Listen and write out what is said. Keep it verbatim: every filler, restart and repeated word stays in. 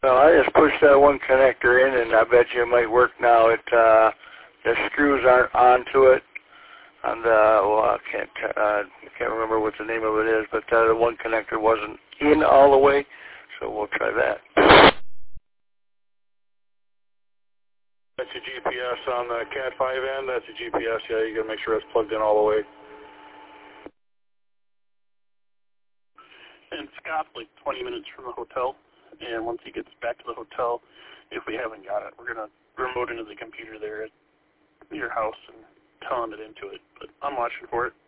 Well, I just pushed that one connector in, and I bet you it might work now. It uh, the screws aren't onto it, and uh, well, I can't uh, can't remember what the name of it is, but uh, the one connector wasn't in all the way, so we'll try that. That's your G P S on the Cat five end. That's your G P S. Yeah, you got to make sure it's plugged in all the way. And Scott's like twenty minutes from the hotel, and once he gets back to the hotel, if we haven't got it, we're going to remote into the computer there at your house and tell him it into it. But I'm watching for it.